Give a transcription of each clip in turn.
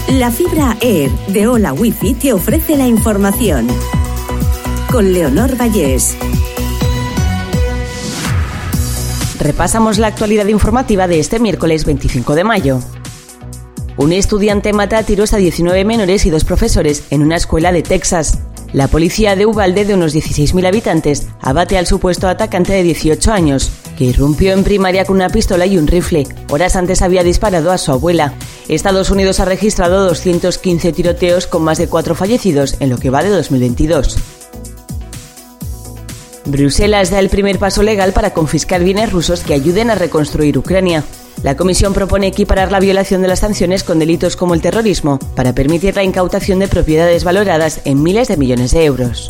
La fibra Air de Hola Wifi te ofrece la información. Con Leonor Vallés. Repasamos la actualidad informativa de este miércoles 25 de mayo. Un estudiante mata a tiros a 19 menores y 2 profesores en una escuela de Texas. La policía de Uvalde, de unos 16.000 habitantes, abate al supuesto atacante de 18 años, que irrumpió en primaria con una pistola y un rifle. Horas antes había disparado a su abuela. Estados Unidos ha registrado 215 tiroteos con más de 4 fallecidos en lo que va de 2022. Bruselas da el primer paso legal para confiscar bienes rusos que ayuden a reconstruir Ucrania. La Comisión propone equiparar la violación de las sanciones con delitos como el terrorismo para permitir la incautación de propiedades valoradas en miles de millones de euros.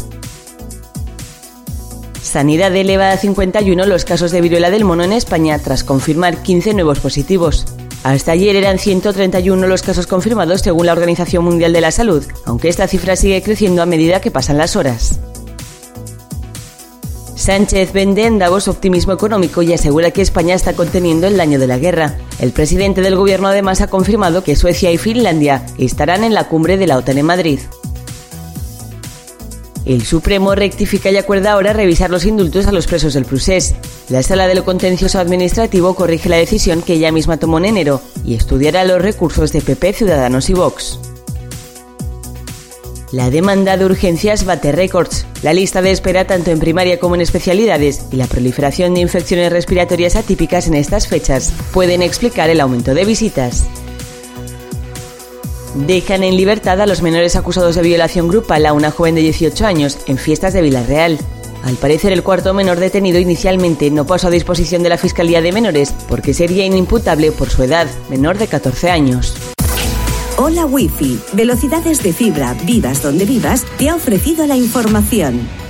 Sanidad eleva a 51 los casos de viruela del mono en España tras confirmar 15 nuevos positivos. Hasta ayer eran 131 los casos confirmados según la Organización Mundial de la Salud, aunque esta cifra sigue creciendo a medida que pasan las horas. Sánchez vende en Davos optimismo económico y asegura que España está conteniendo el daño de la guerra. El presidente del gobierno además ha confirmado que Suecia y Finlandia estarán en la cumbre de la OTAN en Madrid. El Supremo rectifica y acuerda ahora revisar los indultos a los presos del Procés. La Sala de lo Contencioso Administrativo corrige la decisión que ella misma tomó en enero y estudiará los recursos de PP, Ciudadanos y Vox. La demanda de urgencias bate récords. La lista de espera tanto en primaria como en especialidades y la proliferación de infecciones respiratorias atípicas en estas fechas pueden explicar el aumento de visitas. Dejan en libertad a los menores acusados de violación grupal a una joven de 18 años en fiestas de Villarreal. Al parecer, el cuarto menor detenido inicialmente no pasó a disposición de la Fiscalía de Menores porque sería inimputable por su edad, menor de 14 años. Hola Wifi, velocidades de fibra, vivas donde vivas, te ha ofrecido la información.